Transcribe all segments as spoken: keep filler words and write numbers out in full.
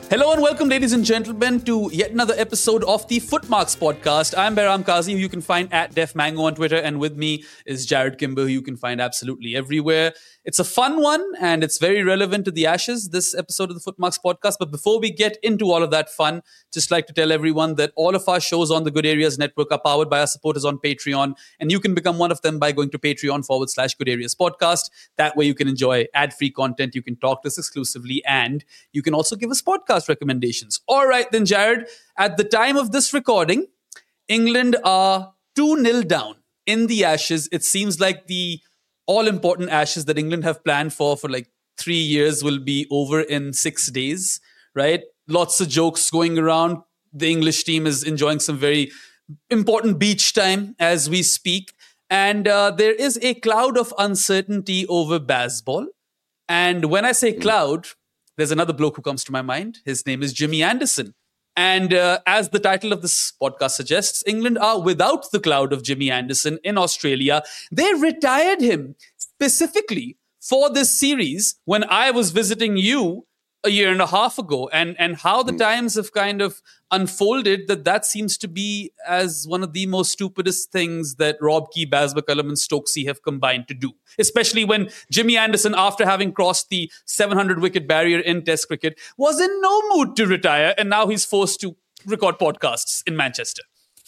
Hello and welcome, ladies and gentlemen, to yet another episode of the Footmarks podcast. I'm Behram Kazi, who you can find at DefMango on Twitter, and with me is Jared Kimber, who you can find absolutely everywhere. It's a fun one, and it's very relevant to the Ashes, this episode of the Footmarks podcast. But before we get into all of that fun, just like to tell everyone that all of our shows on the Good Areas Network are powered by our supporters on Patreon, and you can become one of them by going to Patreon forward slash Good Areas podcast. That way you can enjoy ad-free content, you can talk to us exclusively, and you can also give us podcast recommendations. All right then, Jared, at the time of this recording, England are two nil down in the Ashes. It seems like the all-important Ashes that England have planned for for like three years will be over in six days, right? Lots of jokes going around. The English team is enjoying some very important beach time as we speak. And uh, there is a cloud of uncertainty over Bazball. And when I say cloud, there's another bloke who comes to my mind. His name is Jimmy Anderson. And uh, as the title of this podcast suggests, England are without the cloud of Jimmy Anderson in Australia. They retired him specifically for this series when I was visiting you a year and a half ago. And, and how the times have kind of unfolded, that that seems to be as one of the most stupidest things that Rob Key, Baz McCullum and Stokesy have combined to do. Especially when Jimmy Anderson, after having crossed the seven hundred wicket barrier in Test cricket, was in no mood to retire, and now he's forced to record podcasts in Manchester.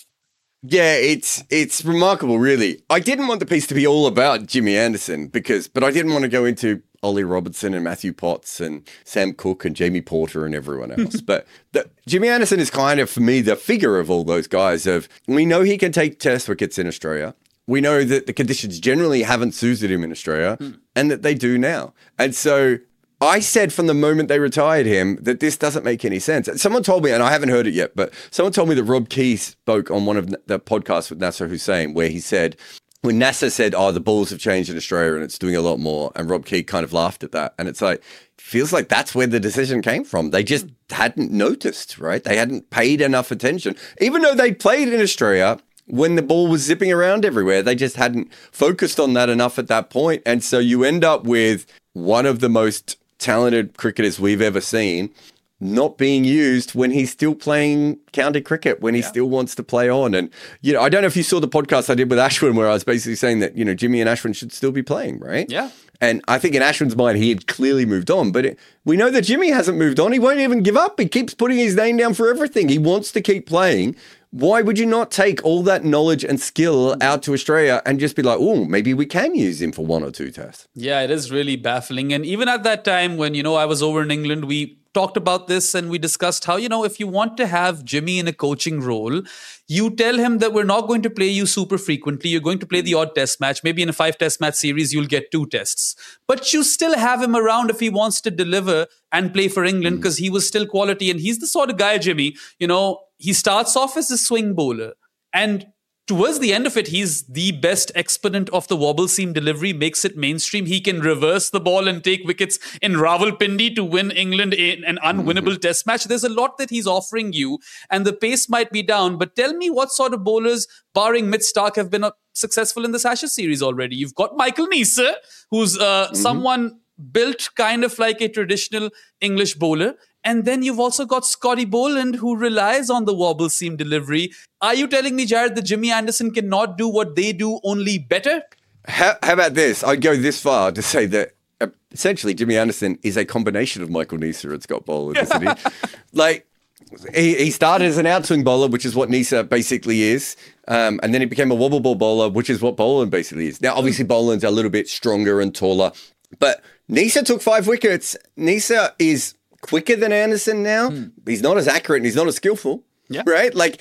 Yeah, it's it's remarkable, really. I didn't want the piece to be all about Jimmy Anderson, because, but I didn't want to go into Ollie Robertson and Matthew Potts and Sam Cooke and Jamie Porter and everyone else. But the, Jimmy Anderson is kind of, for me, the figure of all those guys. Of we know he can take Test wickets in Australia. We know that the conditions generally haven't suited him in Australia, hmm. and that they do now. And so I said from the moment they retired him that this doesn't make any sense. Someone told me, and I haven't heard it yet, but someone told me that Rob Key spoke on one of the podcasts with Nasser Hussain, where he said, when Nasser said, oh, the balls have changed in Australia and it's doing a lot more, and Rob Key kind of laughed at that. And it's like, feels like that's where the decision came from. They just hadn't noticed, right? They hadn't paid enough attention. Even though they played in Australia when the ball was zipping around everywhere, they just hadn't focused on that enough at that point. And so you end up with one of the most talented cricketers we've ever seen not being used when he's still playing county cricket, when he yeah. still wants to play on. And, you know, I don't know if you saw the podcast I did with Ashwin, where I was basically saying that, you know, Jimmy and Ashwin should still be playing, right? Yeah. And I think in Ashwin's mind, he had clearly moved on. But it, we know that Jimmy hasn't moved on. He won't even give up. He keeps putting his name down for everything. He wants to keep playing. Why would you not take all that knowledge and skill out to Australia and just be like, oh, maybe we can use him for one or two tests? Yeah, it is really baffling. And even at that time when, you know, I was over in England, we talked about this and we discussed how, you know, if you want to have Jimmy in a coaching role, you tell him that we're not going to play you super frequently. You're going to play the odd test match. Maybe in a five test match series, you'll get two tests. But you still have him around if he wants to deliver and play for England, because mm. he was still quality. And he's the sort of guy, Jimmy, you know, he starts off as a swing bowler. And towards the end of it, he's the best exponent of the wobble seam delivery, makes it mainstream. He can reverse the ball and take wickets in Rawalpindi to win England in an unwinnable mm-hmm. test match. There's a lot that he's offering you, and the pace might be down. But tell me what sort of bowlers, barring Mitch Starc, have been uh, successful in this Ashes series already. You've got Michael Neser, who's uh, mm-hmm. someone built kind of like a traditional English bowler. And then you've also got Scotty Boland, who relies on the wobble seam delivery. Are you telling me, Jared, that Jimmy Anderson cannot do what they do, only better? How, how about this? I'd go this far to say that uh, essentially Jimmy Anderson is a combination of Michael Neser and Scott Boland, isn't he? Like, he, he started as an outswing bowler, which is what Neser basically is. Um, and then he became a wobble ball bowler, which is what Boland basically is. Now, obviously, Boland's a little bit stronger and taller. But Neser took five wickets. Neser is quicker than Anderson now. Hmm. He's not as accurate and he's not as skillful. Yeah. Right? Like,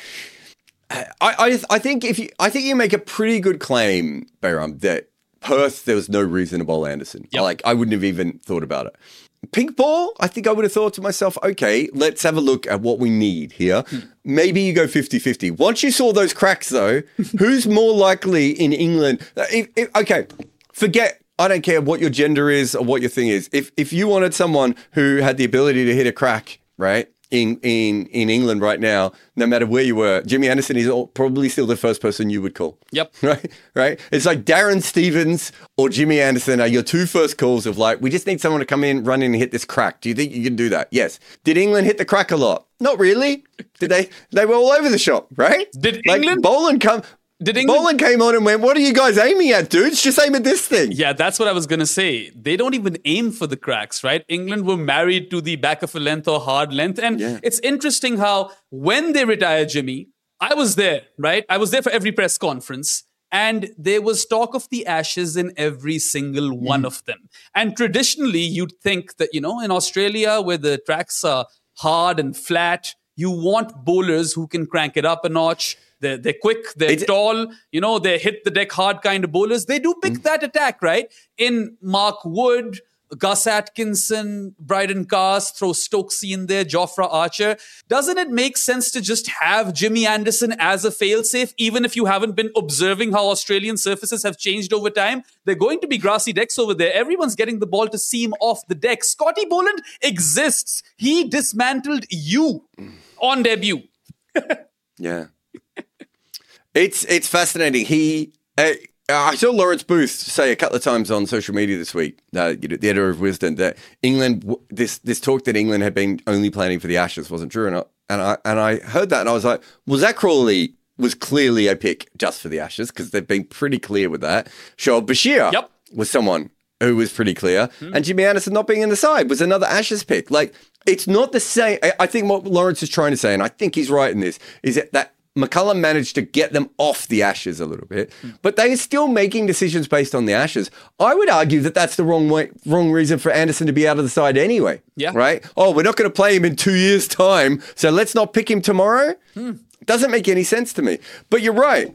I, I, I think if you, I think you make a pretty good claim, Behram, that Perth, there was no reason to bowl Anderson. Yep. Like, I wouldn't have even thought about it. Pink ball, I think I would have thought to myself, okay, let's have a look at what we need here. Hmm. Maybe you go fifty-fifty. Once you saw those cracks, though, who's more likely in England? If, if, okay, forget, I don't care what your gender is or what your thing is. If if you wanted someone who had the ability to hit a crack, right, in in in England right now, no matter where you were, Jimmy Anderson is all, probably still the first person you would call. Yep. Right. Right. It's like Darren Stevens or Jimmy Anderson are your two first calls of like, we just need someone to come in, run in, and hit this crack. Do you think you can do that? Yes. Did England hit the crack a lot? Not really. Did they? They were all over the shop, right? Did like England? Boland come? Did England? Boland came on and went, "What are you guys aiming at, dudes? Just aim at this thing." Yeah, that's what I was going to say. They don't even aim for the cracks, right? England were married to the back of a length or hard length. And yeah. it's interesting how when they retired Jimmy, I was there, right? I was there for every press conference. And there was talk of the Ashes in every single one mm. of them. And traditionally, you'd think that, you know, in Australia, where the tracks are hard and flat, you want bowlers who can crank it up a notch. They're, they're quick, they're it's, tall, you know, they hit the deck hard kind of bowlers. They do pick mm. that attack, right? In Mark Wood, Gus Atkinson, Bryden Cast, throw Stokesy in there, Jofra Archer. Doesn't it make sense to just have Jimmy Anderson as a failsafe, even if you haven't been observing how Australian surfaces have changed over time? They're going to be grassy decks over there. Everyone's getting the ball to seam off the deck. Scotty Boland exists. He dismantled you on debut. Yeah. It's it's fascinating. He, uh, I saw Lawrence Booth say a couple of times on social media this week, uh, you know, the editor of Wisden, that England, this this talk that England had been only planning for the Ashes wasn't true, and I and I, and I heard that, and I was like, well, Zach Crawley was clearly a pick just for the Ashes because they've been pretty clear with that. Shoaib Bashir yep. was someone who was pretty clear, hmm. and Jimmy Anderson not being in the side was another Ashes pick. Like, it's not the same. I, I think what Lawrence is trying to say, and I think he's right in this, is that that McCullum managed to get them off the Ashes a little bit, but they are still making decisions based on the Ashes. I would argue that that's the wrong way, wrong reason for Anderson to be out of the side anyway. Yeah. Right? Oh, we're not going to play him in two years' time, so let's not pick him tomorrow. Hmm. Doesn't make any sense to me. But you're right.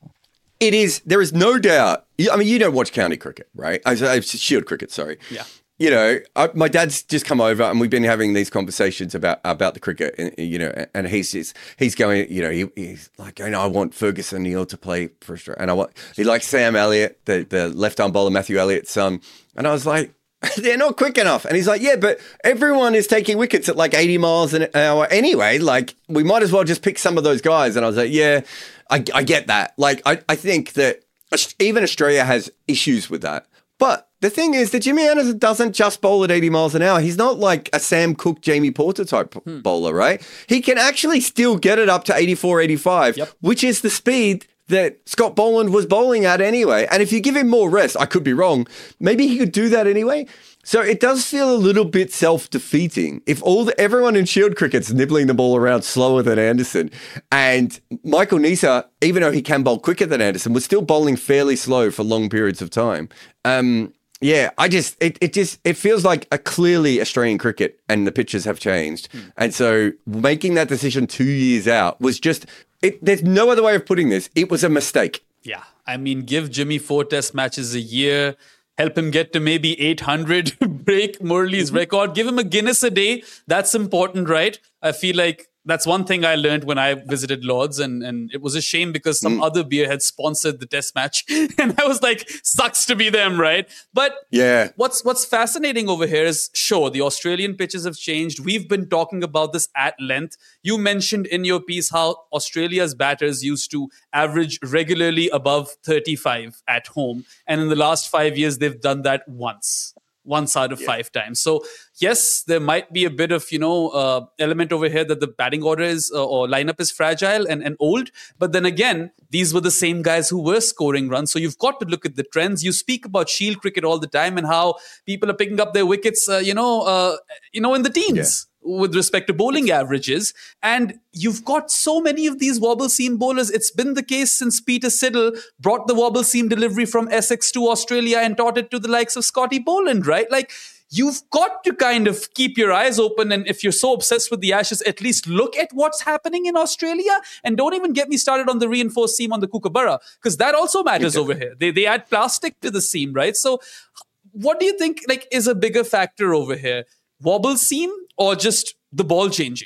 It is. There is no doubt. I mean, you don't watch county cricket, right? I, I Shield cricket. Sorry. Yeah. You know, I, my dad's just come over and we've been having these conversations about about the cricket, and, you know, and he's just, he's going, you know, he, he's like, you know, I want Ferguson Neal to play for Australia, and I want, he likes Sam Elliott, the, the left arm bowler, Matthew Elliott's son, and I was like, they're not quick enough. And he's like, yeah, but everyone is taking wickets at like eighty miles an hour anyway. Like, we might as well just pick some of those guys. And I was like, yeah, I, I get that. Like, I, I think that even Australia has issues with that. But the thing is that Jimmy Anderson doesn't just bowl at eighty miles an hour. He's not like a Sam Cook, Jamie Porter type hmm. bowler, right? He can actually still get it up to eighty-four, eighty-five, yep. which is the speed that Scott Boland was bowling at anyway. And if you give him more rest, I could be wrong, maybe he could do that anyway. So it does feel a little bit self-defeating if all the, everyone in Shield cricket's nibbling the ball around slower than Anderson, and Michael Neser, even though he can bowl quicker than Anderson, was still bowling fairly slow for long periods of time. Um, yeah, I just it it just it feels like a clearly Australian cricket, and the pitches have changed, mm. and so making that decision two years out was just it. There's no other way of putting this. It was a mistake. Yeah, I mean, give Jimmy four Test matches a year. Help him get to maybe eight hundred, break Murali's mm-hmm. record, give him a Guinness a day. That's important, right? I feel like that's one thing I learned when I visited Lord's, and, and it was a shame because some mm. other beer had sponsored the test match. And I was like, sucks to be them, right? But yeah, what's what's fascinating over here is, sure, the Australian pitches have changed. We've been talking about this at length. You mentioned in your piece how Australia's batters used to average regularly above thirty-five at home. And in the last five years, they've done that once. Once out of yeah. five times. So yes, there might be a bit of, you know, uh, element over here that the batting order is uh, or lineup is fragile and, and old. But then again, these were the same guys who were scoring runs. So you've got to look at the trends. You speak about Shield cricket all the time and how people are picking up their wickets, uh, you know, uh, you know, in the teens. Yeah. With respect to bowling averages. And you've got so many of these wobble seam bowlers. It's been the case since Peter Siddle brought the wobble seam delivery from Essex to Australia and taught it to the likes of Scotty Boland, right? Like, you've got to kind of keep your eyes open. And if you're so obsessed with the Ashes, at least look at what's happening in Australia. And don't even get me started on the reinforced seam on the Kookaburra, because that also matters over here. They, they add plastic to the seam, right? So what do you think like is a bigger factor over here? Wobble seam or just the ball changing?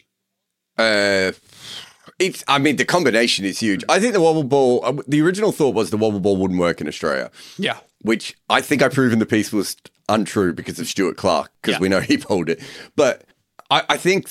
Uh, it's. I mean, the combination is huge. I think the wobble ball, uh, the original thought was the wobble ball wouldn't work in Australia. Yeah. Which I think I proved in the piece was untrue because of Stuart Clark, because yeah. we know he bowled it. But I, I think that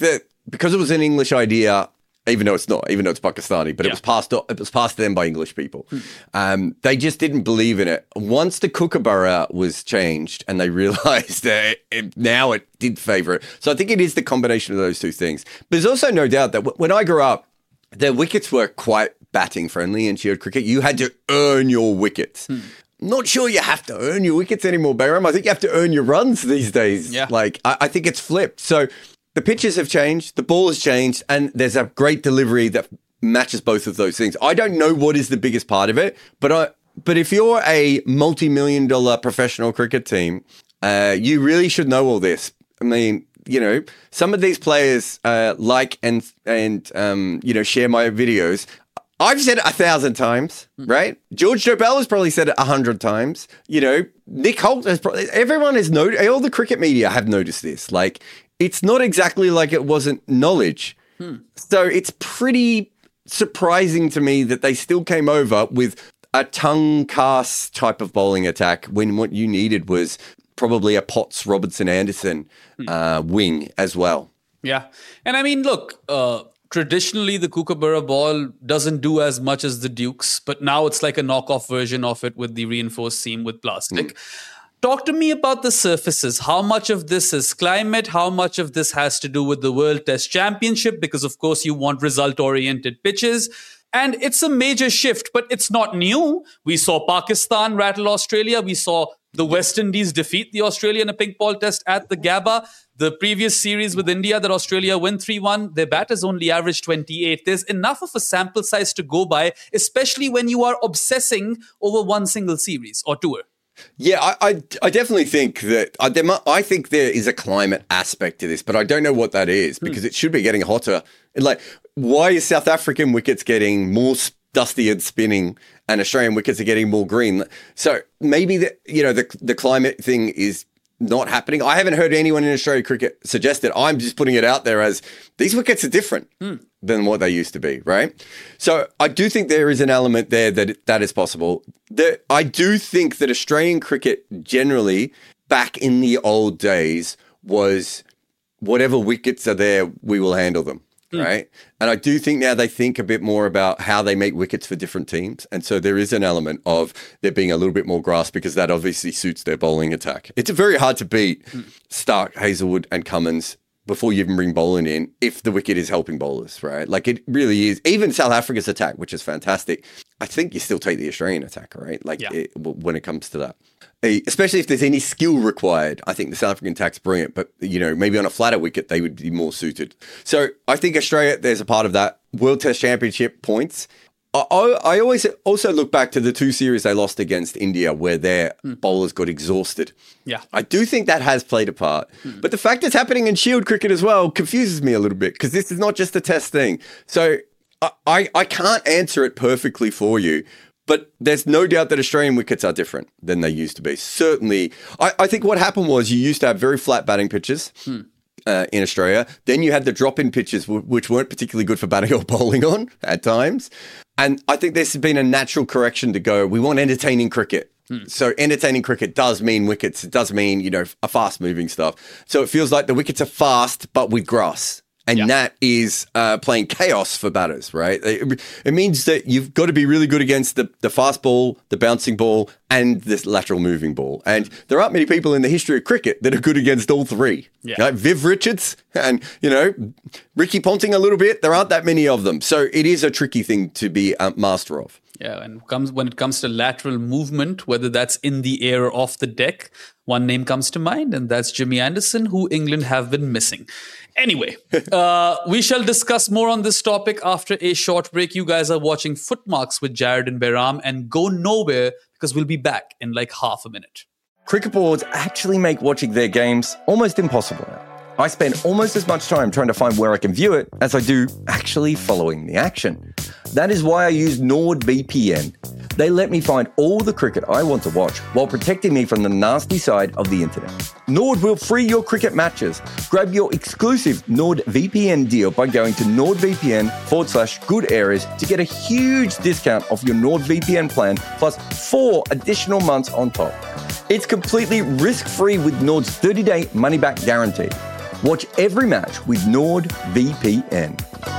because it was an English idea, even though it's not, even though it's Pakistani, but yeah. it was passed it was passed to them by English people. Hmm. Um, they just didn't believe in it. Once the kookaburra was changed and they realized that it, now it did favor it. So I think it is the combination of those two things. But there's also no doubt that w- when I grew up, the wickets were quite batting friendly in Shield cricket. You had to earn your wickets. Hmm. Not sure you have to earn your wickets anymore, Bayram. I think you have to earn your runs these days. Yeah. Like, I, I think it's flipped. So the pitches have changed, the ball has changed, and there's a great delivery that matches both of those things. I don't know what is the biggest part of it, but I, but if you're a multi-million dollar professional cricket team, uh, you really should know all this. I mean, you know, some of these players uh, like and and um, you know, share my videos. I've said it a thousand times, right? George Dobell has probably said it a hundred times. You know, Nick Holt has probably, everyone has noticed, all the cricket media have noticed this. Like, it's not exactly like it wasn't knowledge. Hmm. So it's pretty surprising to me that they still came over with a tongue cast type of bowling attack when what you needed was probably a Potts, Robertson, Anderson hmm. uh, wing as well. Yeah. And I mean, look, uh, traditionally, the kookaburra ball doesn't do as much as the Dukes, but now it's like a knockoff version of it with the reinforced seam with plastic. Mm. Talk to me about the surfaces. How much of this is climate? How much of this has to do with the World Test Championship? Because, of course, you want result-oriented pitches. And it's a major shift, but it's not new. We saw Pakistan rattle Australia. We saw the West Indies defeat the Australia in a pink ball test at the Gabba. The previous series with India that Australia win three one, their batters only averaged twenty-eight. There's enough of a sample size to go by, especially when you are obsessing over one single series or tour. Yeah, I, I, I definitely think that I, there, I think there is a climate aspect to this, but I don't know what that is because mm. it should be getting hotter. Like, why is South African wickets getting more dusty and spinning, and Australian wickets are getting more green? So maybe the you know the the climate thing is not happening. I haven't heard anyone in Australia cricket suggest it. I'm just putting it out there as these wickets are different mm. than what they used to be, right? So I do think there is an element there that that is possible. The, I do think that Australian cricket generally, back in the old days, was whatever wickets are there, we will handle them. Mm. Right. And I do think now they think a bit more about how they make wickets for different teams. And so there is an element of there being a little bit more grass because that obviously suits their bowling attack. It's very hard to beat mm. Stark, Hazelwood and Cummins before you even bring bowling in if the wicket is helping bowlers, right? Like it really is. Even South Africa's attack, which is fantastic, I think you still take the Australian attack, right? Like yeah. it, when it comes to that. Especially if there's any skill required, I think the South African attack's brilliant. But, you know, maybe on a flatter wicket, they would be more suited. So I think Australia, there's a part of that. World Test Championship points. I, I always also look back to the two series they lost against India where their mm. bowlers got exhausted. Yeah. I do think that has played a part. Mm. But the fact it's happening in Shield cricket as well confuses me a little bit because this is not just a test thing. So I, I, I can't answer it perfectly for you. But there's no doubt that Australian wickets are different than they used to be. Certainly, I, I think what happened was you used to have very flat batting pitches hmm. uh, in Australia. Then you had the drop-in pitches, w- which weren't particularly good for batting or bowling on at times. And I think there's been a natural correction to go, we want entertaining cricket. Hmm. So entertaining cricket does mean wickets. It does mean, you know, a fast-moving stuff. So it feels like the wickets are fast, but with grass. And yeah. that is uh, playing chaos for batters, right? It, it means that you've got to be really good against the, the fast ball, the bouncing ball, and this lateral moving ball. And there aren't many people in the history of cricket that are good against all three. Yeah. Like Viv Richards and, you know, Ricky Ponting a little bit. There aren't that many of them. So it is a tricky thing to be a master of. Yeah, and comes when it comes to lateral movement, whether that's in the air or off the deck, one name comes to mind, and that's Jimmy Anderson, who England have been missing. Anyway, uh, we shall discuss more on this topic after a short break. You guys are watching Footmarks with Jared and Behram, and go nowhere because we'll be back in like half a minute. Cricket boards actually make watching their games almost impossible now. I spend almost as much time trying to find where I can view it as I do actually following the action. That is why I use NordVPN. They let me find all the cricket I want to watch while protecting me from the nasty side of the internet. Nord will free your cricket matches. Grab your exclusive NordVPN deal by going to NordVPN forward slash good areas to get a huge discount off your NordVPN plan plus four additional months on top. It's completely risk-free with Nord's thirty-day money-back guarantee. Watch every match with NordVPN.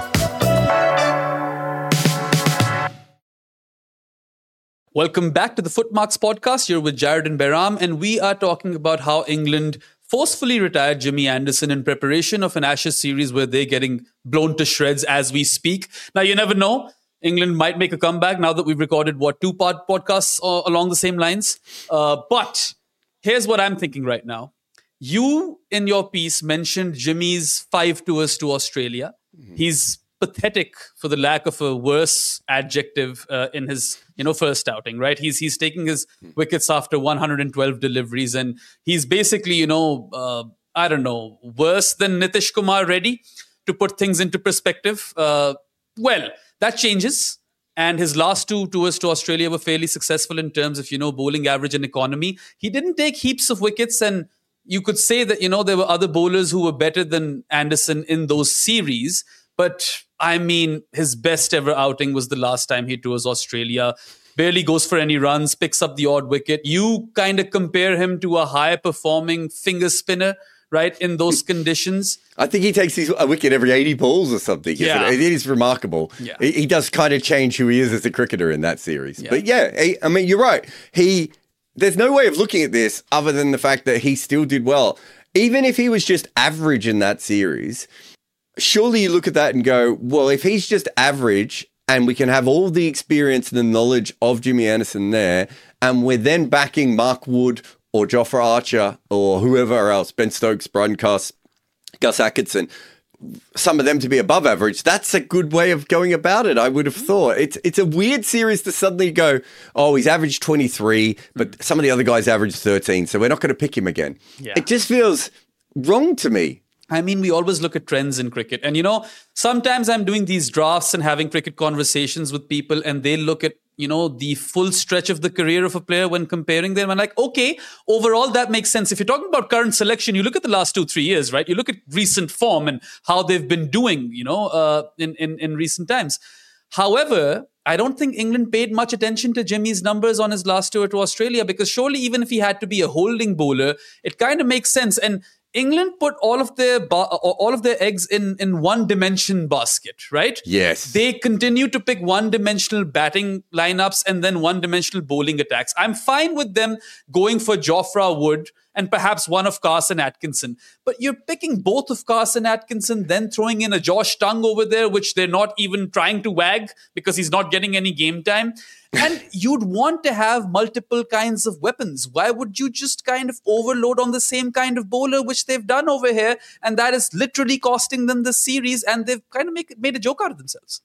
Welcome back to the Footmarks podcast. You're with Jared and Behram, and we are talking about how England forcefully retired Jimmy Anderson in preparation of an Ashes series where they're getting blown to shreds as we speak. Now, you never know. England might make a comeback now that we've recorded, what, two-part podcasts uh, along the same lines. Uh, but here's what I'm thinking right now. You, in your piece, mentioned Jimmy's five tours to Australia. Mm-hmm. He's pathetic, for the lack of a worse adjective, uh, in his you know first outing, right? He's he's taking his wickets after one hundred twelve deliveries, and he's basically you know uh, I don't know worse than Nitish Kumar Reddy, to put things into perspective. Uh, well, that changes, and his last two tours to Australia were fairly successful in terms of you know bowling average and economy. He didn't take heaps of wickets, and you could say that you know there were other bowlers who were better than Anderson in those series. But I mean, his best ever outing was the last time he tours Australia. Barely goes for any runs, picks up the odd wicket. You kind of compare him to a high-performing finger spinner, right, in those conditions. I think he takes his, a wicket every eighty balls or something. Yeah. It? it is remarkable. Yeah. He, he does kind of change who he is as a cricketer in that series. Yeah. But yeah, he, I mean, you're right. He There's no way of looking at this other than the fact that he still did well. Even if he was just average in that series, surely you look at that and go, well, if he's just average and we can have all the experience and the knowledge of Jimmy Anderson there, and we're then backing Mark Wood or Jofra Archer or whoever else, Ben Stokes, Brydon Cuss, Gus Atkinson, some of them to be above average, that's a good way of going about it, I would have thought. It's it's a weird series to suddenly go, oh, he's averaged twenty-three, but some of the other guys averaged thirteen, so we're not going to pick him again. Yeah. It just feels wrong to me. I mean, we always look at trends in cricket. And, you know, sometimes I'm doing these drafts and having cricket conversations with people, and they look at, you know, the full stretch of the career of a player when comparing them. I'm like, okay, overall, that makes sense. If you're talking about current selection, you look at the last two, three years, right? You look at recent form and how they've been doing, you know, uh, in, in, in recent times. However, I don't think England paid much attention to Jimmy's numbers on his last tour to Australia, because surely even if he had to be a holding bowler, it kind of makes sense. And England put all of their ba- all of their eggs in, in one dimension basket, right? Yes. They continue to pick one dimensional batting lineups and then one dimensional bowling attacks. I'm fine with them going for Jofra Wood and perhaps one of Carson Atkinson. But you're picking both of Carson Atkinson, then throwing in a Josh Tongue over there, which they're not even trying to wag because he's not getting any game time. And you'd want to have multiple kinds of weapons. Why would you just kind of overload on the same kind of bowler, which they've done over here? And that is literally costing them the series, and they've kind of make, made a joke out of themselves.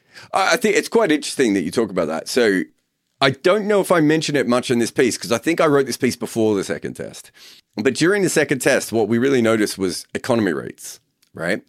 I think it's quite interesting that you talk about that. So I don't know if I mentioned it much in this piece, because I think I wrote this piece before the second test. But during the second test, what we really noticed was economy rates, right?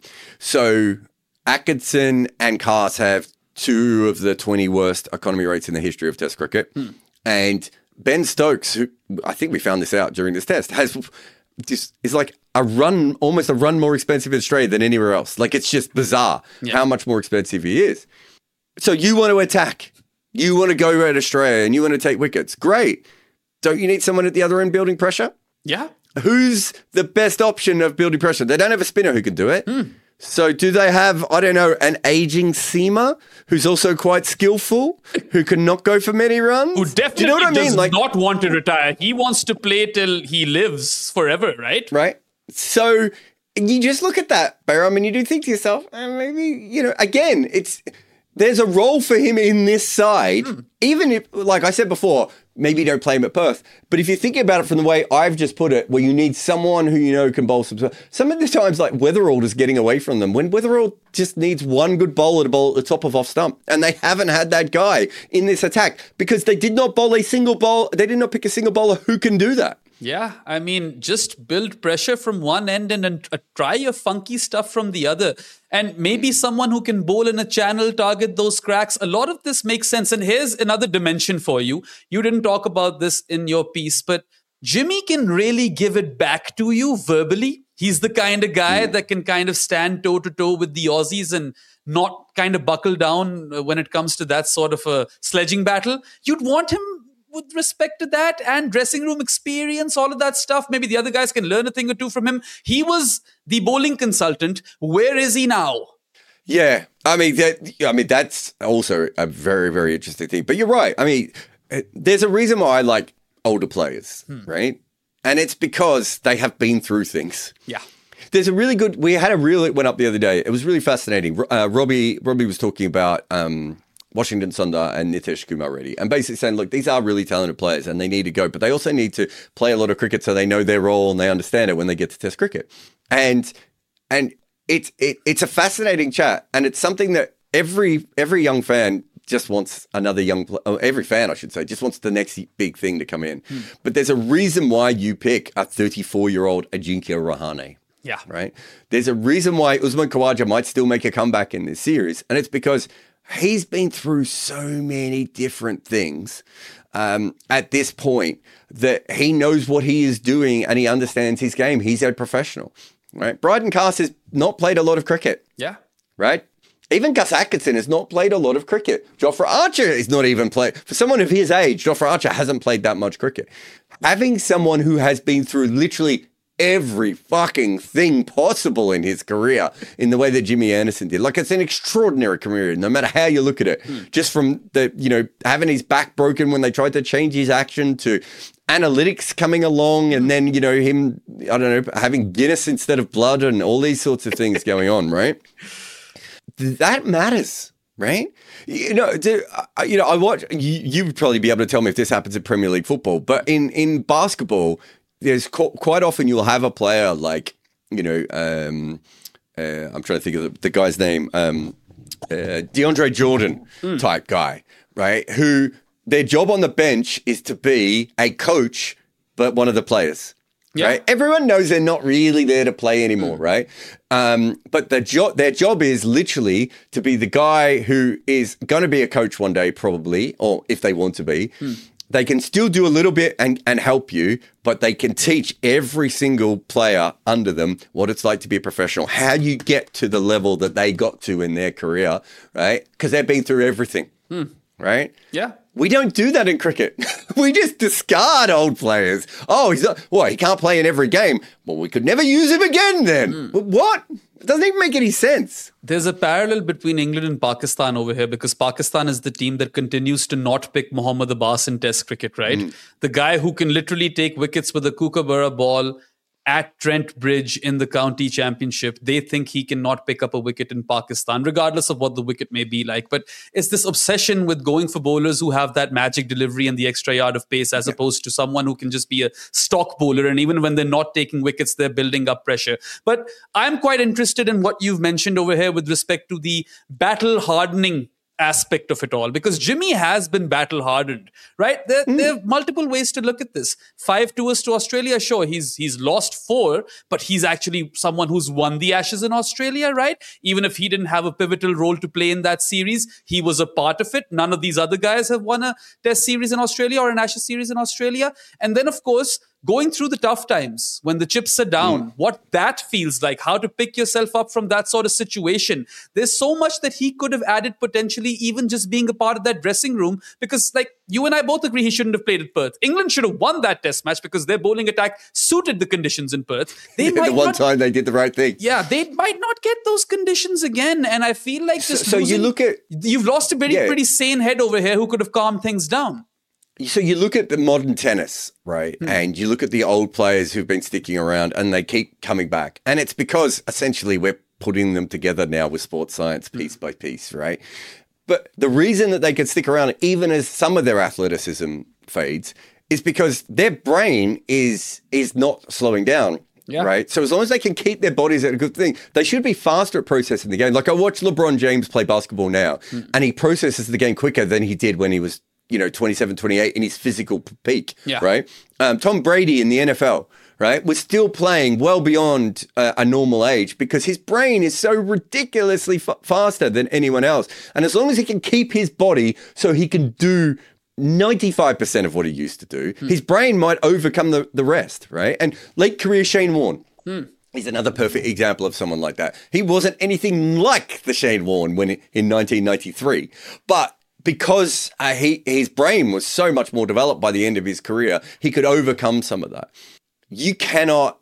So Atkinson and Carse have two of the twenty worst economy rates in the history of Test cricket. Hmm. And Ben Stokes, who I think we found this out during this test, has just is like a run, almost a run more expensive in Australia than anywhere else. Like, it's just bizarre yeah. how much more expensive he is. So you want to attack, you want to go at Australia and you want to take wickets. Great. Don't you need someone at the other end building pressure? Yeah. Who's the best option of building pressure? They don't have a spinner who can do it. Hmm. So do they have, I don't know, an aging seamer who's also quite skillful, who can not go for many runs? Who definitely do you know what I does mean? Like, not want to retire. He wants to play till he lives forever, right? Right. So you just look at that, Behram, and you do think to yourself, eh, maybe, you know, again, it's there's a role for him in this side, mm. even if, like I said before, maybe you don't play him at Perth. But if you're thinking about it from the way I've just put it, where you need someone who you know can bowl some... Some of the times, like, Weatherald is getting away from them. When Weatherald just needs one good bowler to bowl at the top of off stump. And they haven't had that guy in this attack because they did not bowl a single bowl. They did not pick a single bowler who can do that. Yeah, I mean, just build pressure from one end and, and uh, try your funky stuff from the other. And maybe someone who can bowl in a channel, target those cracks. A lot of this makes sense. And here's another dimension for you. You didn't talk about this in your piece, but Jimmy can really give it back to you verbally. He's the kind of guy mm. that can kind of stand toe-to-toe with the Aussies and not kind of buckle down when it comes to that sort of a sledging battle. You'd want him with respect to that and dressing room experience, all of that stuff. Maybe the other guys can learn a thing or two from him. He was the bowling consultant. Where is he now? Yeah, I mean, that, I mean, that's also a very, very interesting thing. But you're right. I mean, there's a reason why I like older players, hmm. right? And it's because they have been through things. Yeah. There's a really good, we had a reel that went up the other day. It was really fascinating. Uh, Robbie Robbie was talking about um, Washington Sundar and Nitesh Kumar Reddy and basically saying, look, these are really talented players and they need to go, but they also need to play a lot of cricket so they know their role and they understand it when they get to test cricket. And, and it's, it, it's a fascinating chat. And it's something that every, every young fan just wants another young player, every fan, I should say, just wants the next big thing to come in. Hmm. But there's a reason why you pick a thirty-four-year-old Ajinkya Rahane. Yeah. Right? There's a reason why Usman Khawaja might still make a comeback in this series, and it's because he's been through so many different things um, at this point that he knows what he is doing and he understands his game. He's a professional, right? Bryden Cast has not played a lot of cricket. Yeah. Right? Even Gus Atkinson has not played a lot of cricket. Jofra Archer is not even played. For someone of his age, Jofra Archer hasn't played that much cricket. Having someone who has been through literally every fucking thing possible in his career in the way that Jimmy Anderson did. Like, it's an extraordinary career, no matter how you look at it. Hmm. Just from the, you know, having his back broken when they tried to change his action to analytics coming along and then, you know, him, I don't know, having Guinness instead of blood and all these sorts of things going on, right? That matters, right? You know, do, uh, you know, I watch, you, you would probably be able to tell me if this happens in Premier League football, but in, in basketball, there's co- quite often you'll have a player like, you know, um, uh, I'm trying to think of the, the guy's name, um, uh, DeAndre Jordan mm. type guy, right? Who their job on the bench is to be a coach, but one of the players. Yeah. Right? Everyone knows they're not really there to play anymore, mm. right? Um, but the jo- their job is literally to be the guy who is going to be a coach one day, probably, or if they want to be. Mm. They can still do a little bit and, and help you, but they can teach every single player under them what it's like to be a professional, how you get to the level that they got to in their career, right? Because they've been through everything, mm. right? Yeah. We don't do that in cricket. We just discard old players. Oh, he's not, well, he can't play in every game. Well, we could never use him again then. Mm. What? It doesn't even make any sense. There's a parallel between England and Pakistan over here because Pakistan is the team that continues to not pick Mohammad Abbas in Test cricket, right? Mm. The guy who can literally take wickets with a kookaburra ball at Trent Bridge in the county championship. They think he cannot pick up a wicket in Pakistan, regardless of what the wicket may be like. But it's this obsession with going for bowlers who have that magic delivery and the extra yard of pace, as yeah. opposed to someone who can just be a stock bowler. And even when they're not taking wickets, they're building up pressure. But I'm quite interested in what you've mentioned over here with respect to the battle hardening aspect of it all, because Jimmy has been battle hardened, right? There, mm. there are multiple ways to look at this. Five tours to Australia, sure, he's he's lost four, but he's actually someone who's won the Ashes in Australia, right? Even if he didn't have a pivotal role to play in that series, he was a part of it. None of these other guys have won a Test series in Australia or an Ashes series in Australia. And then, of course, going through the tough times when the chips are down, mm. what that feels like, how to pick yourself up from that sort of situation. There's so much that he could have added potentially, even just being a part of that dressing room, because like you and I both agree he shouldn't have played at Perth. England should have won that Test match because their bowling attack suited the conditions in Perth. They might the one not, time they did the right thing. Yeah, they might not get those conditions again. And I feel like just so, so losing, you look at you've lost a pretty yeah. pretty sane head over here who could have calmed things down. So you look at the modern tennis, right? Mm. And you look at the old players who've been sticking around and they keep coming back. And it's because essentially we're putting them together now with sports science piece mm. by piece, right? But the reason that they can stick around, even as some of their athleticism fades, is because their brain is is not slowing down. Yeah. Right. So as long as they can keep their bodies at a good thing, they should be faster at processing the game. Like I watch LeBron James play basketball now, mm. and he processes the game quicker than he did when he was, you know, twenty-seven, twenty-eight in his physical peak, yeah. right? Um, Tom Brady in the N F L, right, was still playing well beyond uh, a normal age because his brain is so ridiculously f- faster than anyone else. And as long as he can keep his body so he can do ninety-five percent of what he used to do, hmm. his brain might overcome the, the rest, right? And late career Shane Warne. Hmm. He's another perfect example of someone like that. He wasn't anything like the Shane Warne when in nineteen ninety-three, but because uh, he his brain was so much more developed by the end of his career, he could overcome some of that. You cannot.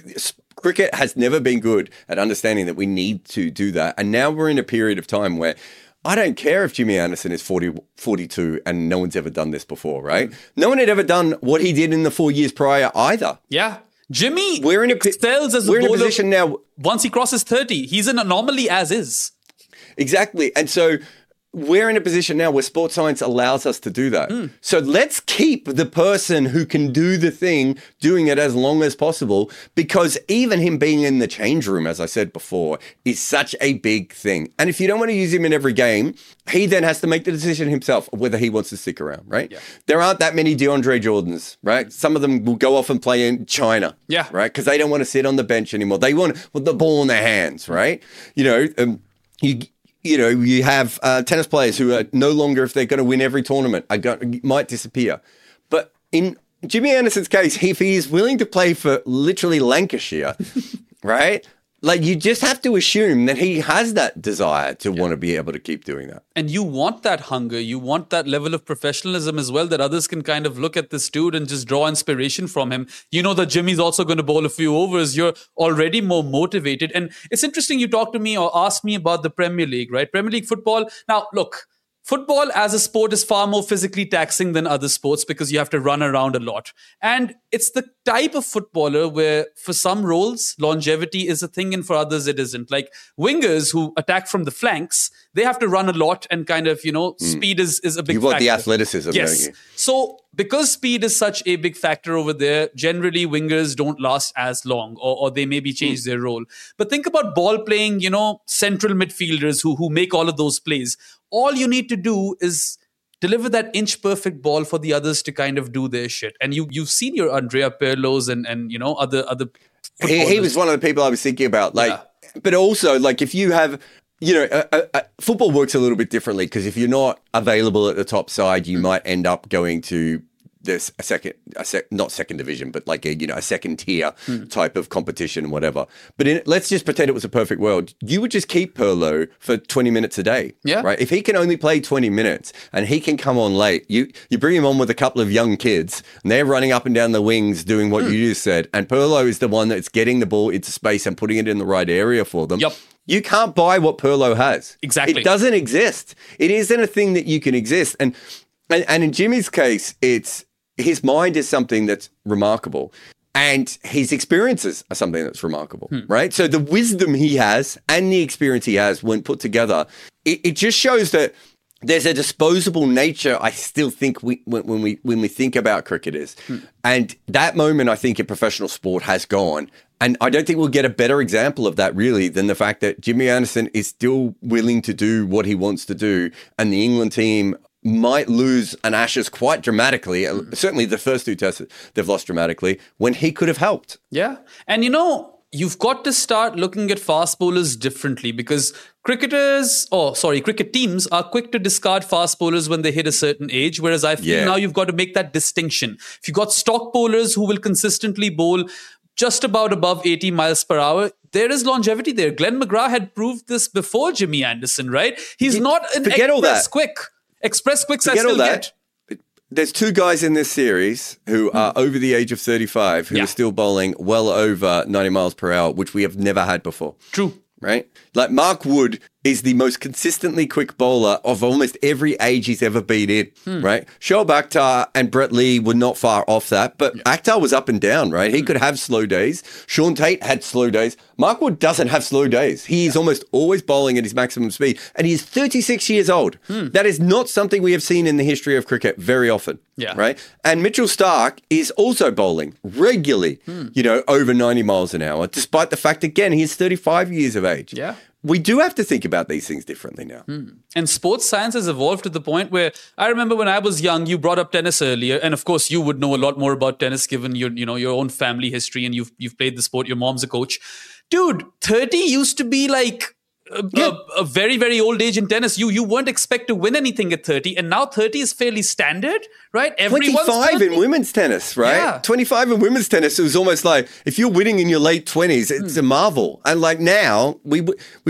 Cricket has never been good at understanding that we need to do that. And now we're in a period of time where I don't care if Jimmy Anderson is forty, forty-two and no one's ever done this before, right? No one had ever done what he did in the four years prior either. Yeah. Jimmy we're in a, excels as a we're bowler. in a position now. Once he crosses thirty, he's an anomaly as is. Exactly. And so we're in a position now where sports science allows us to do that. Mm. So let's keep the person who can do the thing doing it as long as possible, because even him being in the change room, as I said before, is such a big thing. And if you don't want to use him in every game, he then has to make the decision himself of whether he wants to stick around, right? Yeah. There aren't that many DeAndre Jordans, right? Some of them will go off and play in China, yeah, right? Because they don't want to sit on the bench anymore. They want well, the ball in their hands, right? You know, um, you... You know, you have uh, tennis players who are no longer, if they're going to win every tournament, are going, might disappear. But in Jimmy Anderson's case, if he is willing to play for literally Lancashire, right? Like, you just have to assume that he has that desire to yeah. want to be able to keep doing that. And you want that hunger. You want that level of professionalism as well, that others can kind of look at this dude and just draw inspiration from him. You know that Jimmy's also going to bowl a few overs. You're already more motivated. And it's interesting you talked to me or asked me about the Premier League, right? Premier League football. Now, look. Football as a sport is far more physically taxing than other sports because you have to run around a lot. And it's the type of footballer where for some roles, longevity is a thing and for others it isn't. Like wingers who attack from the flanks, they have to run a lot and kind of, you know, mm. speed is, is a big factor. You want the factor. athleticism, yes. don't you? So because speed is such a big factor over there, generally wingers don't last as long or, or they maybe change mm. their role. But think about ball playing, you know, central midfielders who, who make all of those plays. All you need to do is deliver that inch perfect ball for the others to kind of do their shit. And you, you've seen your Andrea Pirlo's and, and, you know, other, other. He, he was one of the people I was thinking about. Like, yeah. But also, like, if you have, you know, uh, uh, uh, football works a little bit differently because if you're not available at the top side, you mm. might end up going to this a second, a sec, not second division, but like a, you know, a second tier mm. type of competition, whatever. But in, let's just pretend it was a perfect world. You would just keep Pirlo for twenty minutes a day, yeah. right? If he can only play twenty minutes and he can come on late, you you bring him on with a couple of young kids and they're running up and down the wings doing what mm. you just said. And Pirlo is the one that's getting the ball into space and putting it in the right area for them. Yep. You can't buy what Pirlo has. Exactly. It doesn't exist. It isn't a thing that you can exist. And and, and in Jimmy's case, it's his mind is something that's remarkable and his experiences are something that's remarkable, hmm. right? So the wisdom he has and the experience he has when put together, it, it just shows that there's a disposable nature, I still think, we, when, when we when we think about cricketers. Hmm. And that moment, I think, in professional sport has gone. And I don't think we'll get a better example of that, really, than the fact that Jimmy Anderson is still willing to do what he wants to do. And the England team might lose an Ashes quite dramatically. Mm. Certainly the first two tests they've lost dramatically when he could have helped. Yeah. And you know, you've got to start looking at fast bowlers differently because cricketers, oh, sorry, cricket teams are quick to discard fast bowlers when they hit a certain age. Whereas I feel yeah. now you've got to make that distinction. If you've got stock bowlers who will consistently bowl just about above eighty miles per hour, there is longevity there. Glenn McGrath had proved this before Jimmy Anderson, right? He's you, not an forget all that. quick. Express quicks I Forget still all that. get. There's two guys in this series who are over the age of thirty-five who yeah. are still bowling well over ninety miles per hour, which we have never had before. True. Right? Like Mark Wood is the most consistently quick bowler of almost every age he's ever been in, hmm. right? Shoaib Akhtar and Brett Lee were not far off that, but yeah. Akhtar was up and down, right? He hmm. could have slow days. Sean Tate had slow days. Mark Wood doesn't have slow days. He is almost always bowling at his maximum speed, and he is thirty-six years old. Hmm. That is not something we have seen in the history of cricket very often, yeah. right? And Mitchell Starc is also bowling regularly, hmm. you know, over ninety miles an hour, despite the fact, again, he's thirty-five years of age. Yeah. We do have to think about these things differently now. Hmm. And sports science has evolved to the point where I remember when I was young, you brought up tennis earlier. And of course, you would know a lot more about tennis given your, you know, your own family history and you've, you've played the sport. Your mom's a coach. Dude, thirty used to be like a, yeah. a, a very, very old age in tennis. You you weren't expect to win anything at thirty. And now thirty is fairly standard, right? Everyone's twenty-five in women's tennis, right? Yeah. twenty-five in women's tennis, it was almost like if you're winning in your late twenties, it's hmm. a marvel. And like now, we, we would...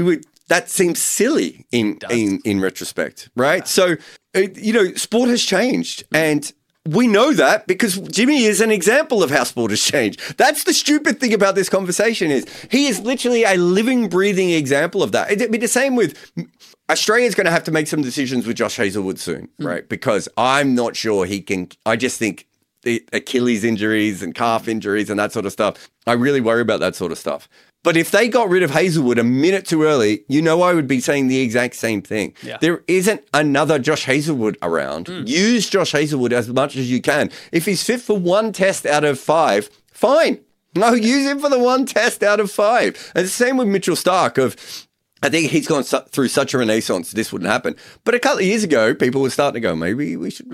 that seems silly in in, in retrospect, right? So, it, you know, sport has changed, and we know that because Jimmy is an example of how sport has changed. That's the stupid thing about this conversation is he is literally a living, breathing example of that. It'd be the same with Australia's going to have to make some decisions with Josh Hazelwood soon, mm. right? Because I'm not sure he can. I just think the Achilles injuries and calf injuries and that sort of stuff. I really worry about that sort of stuff. But if they got rid of Hazelwood a minute too early, you know I would be saying the exact same thing. Yeah. There isn't another Josh Hazelwood around. Mm. Use Josh Hazelwood as much as you can. If he's fit for one test out of five, fine. No, use him for the one test out of five. And the same with Mitchell Starc of, I think he's gone su- through such a renaissance, this wouldn't happen. But a couple of years ago, people were starting to go, maybe we should,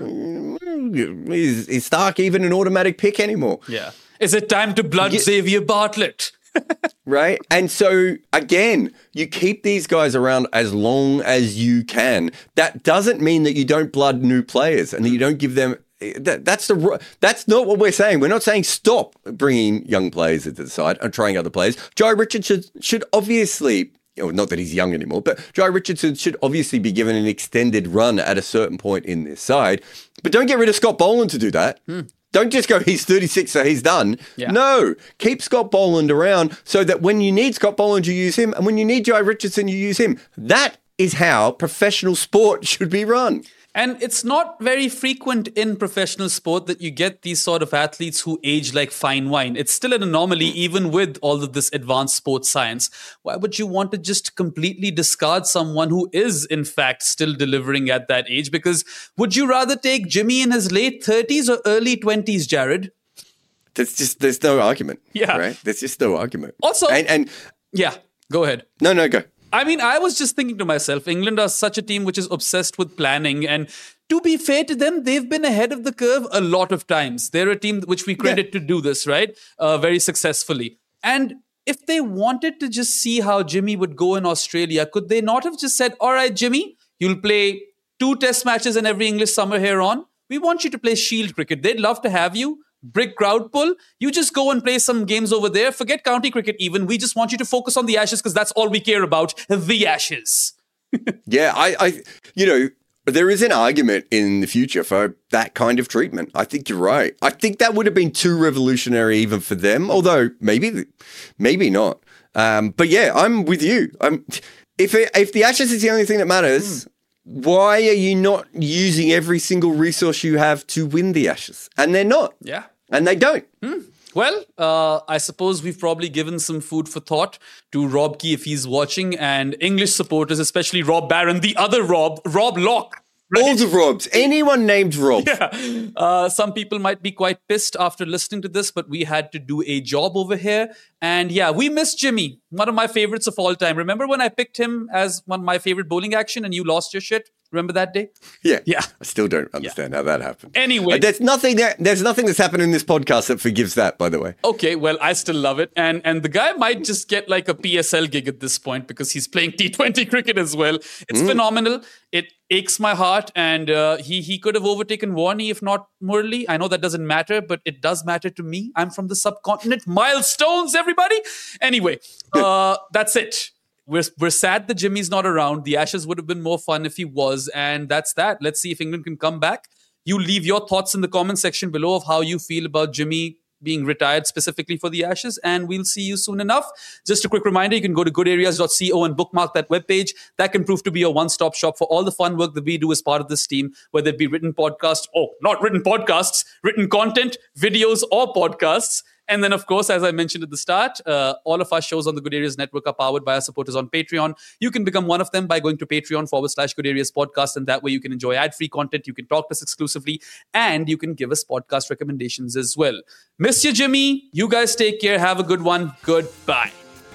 is, is Starc even an automatic pick anymore? Yeah. Is it time to blood yeah. Xavier Bartlett? Right. And so, again, you keep these guys around as long as you can. That doesn't mean that you don't blood new players and that you don't give them. That, that's the. That's not what we're saying. We're not saying stop bringing young players into the side and trying other players. Joe Richardson should, should obviously, well, not that he's young anymore, but Joe Richardson should obviously be given an extended run at a certain point in this side. But don't get rid of Scott Boland to do that. Hmm. Don't just go, he's thirty-six, so he's done. Yeah. No, keep Scott Boland around so that when you need Scott Boland, you use him. And when you need Joe Richardson, you use him. That is how professional sport should be run. And it's not very frequent in professional sport that you get these sort of athletes who age like fine wine. It's still an anomaly, even with all of this advanced sports science. Why would you want to just completely discard someone who is, in fact, still delivering at that age? Because would you rather take Jimmy in his late thirties or early twenties, Jared? There's just, there's no argument. Yeah. Right? There's just no argument. Also, and, and yeah, go ahead. No, no, go. I mean, I was just thinking to myself, England are such a team which is obsessed with planning. And to be fair to them, they've been ahead of the curve a lot of times. They're a team which we credit yeah. to do this, right? Uh, very successfully. And if they wanted to just see how Jimmy would go in Australia, could they not have just said, all right, Jimmy, you'll play two test matches in every English summer here on. We want you to play Shield cricket. They'd love to have you. Big crowd pull. You just go and play some games over there. Forget county cricket even. We just want you to focus on the Ashes because that's all we care about. The Ashes. yeah, I, I, you know, there is an argument in the future for that kind of treatment. I think you're right. I think that would have been too revolutionary even for them, although maybe, maybe not. Um, but yeah, I'm with you. I'm, if it, if the Ashes is the only thing that matters, mm. why are you not using every single resource you have to win the Ashes? And they're not. Yeah. And they don't. Hmm. Well, uh, I suppose we've probably given some food for thought to Rob Key if he's watching, and English supporters, especially Rob Barron, the other Rob, Rob Locke. Right? All the Robs. Anyone named Rob. Yeah. Uh, some people might be quite pissed after listening to this, but we had to do a job over here. And yeah, we miss Jimmy, one of my favorites of all time. Remember when I picked him as one of my favorite bowling action and you lost your shit? Remember that day? Yeah. Yeah. I still don't understand yeah. how that happened. Anyway. Uh, there's nothing that, there's nothing that's happened in this podcast that forgives that, by the way. Okay, well, I still love it. And and the guy might just get like a P S L gig at this point because he's playing T twenty cricket as well. It's mm. phenomenal. It aches my heart. And uh, he, he could have overtaken Warney, if not Murli. I know that doesn't matter, but it does matter to me. I'm from the subcontinent. Milestones, everybody. Anyway, uh, that's it. We're, we're sad that Jimmy's not around. The Ashes would have been more fun if he was. And that's that. Let's see if England can come back. You leave your thoughts in the comment section below of how you feel about Jimmy being retired specifically for the Ashes. And we'll see you soon enough. Just a quick reminder, you can go to good areas dot co and bookmark that webpage. That can prove to be your one-stop shop for all the fun work that we do as part of this team, whether it be written podcasts, or not written podcasts, written content, videos, or podcasts. And then, of course, as I mentioned at the start, uh, all of our shows on the Good Areas Network are powered by our supporters on Patreon. You can become one of them by going to Patreon forward slash Good Areas Podcast. And that way you can enjoy ad-free content. You can talk to us exclusively. And you can give us podcast recommendations as well. Miss you, Jimmy. You guys take care. Have a good one. Goodbye.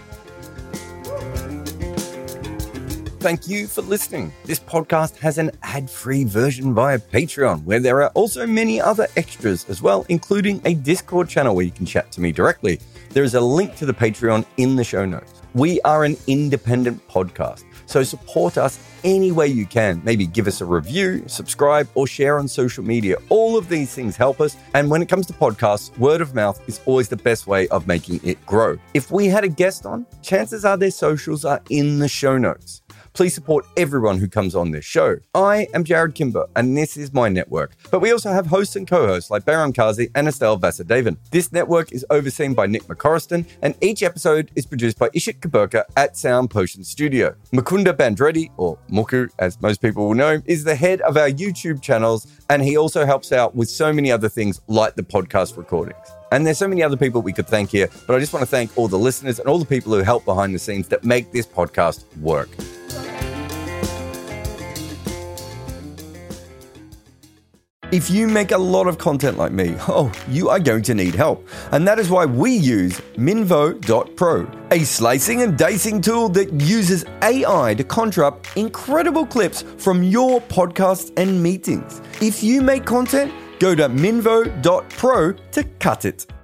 Thank you for listening. This podcast has an ad-free version via Patreon, where there are also many other extras as well, including a Discord channel where you can chat to me directly. There is a link to the Patreon in the show notes. We are an independent podcast, so support us any way you can. Maybe give us a review, subscribe, or share on social media. All of these things help us. And when it comes to podcasts, word of mouth is always the best way of making it grow. If we had a guest on, chances are their socials are in the show notes. Please support everyone who comes on this show. I am Jared Kimber, and this is my network. But we also have hosts and co-hosts like Behram Kazi and Estelle Vasudevan. This network is overseen by Nick McCorriston, and each episode is produced by Ishit Kaburka at Sound Potion Studio. Mukunda Bandretti, or Muku as most people will know, is the head of our YouTube channels, and he also helps out with so many other things like the podcast recordings. And there's so many other people we could thank here, but I just want to thank all the listeners and all the people who help behind the scenes that make this podcast work. If you make a lot of content like me, oh, you are going to need help. And that is why we use Minvo dot pro, a slicing and dicing tool that uses A I to conjure up incredible clips from your podcasts and meetings. If you make content, go to Minvo dot pro to cut it.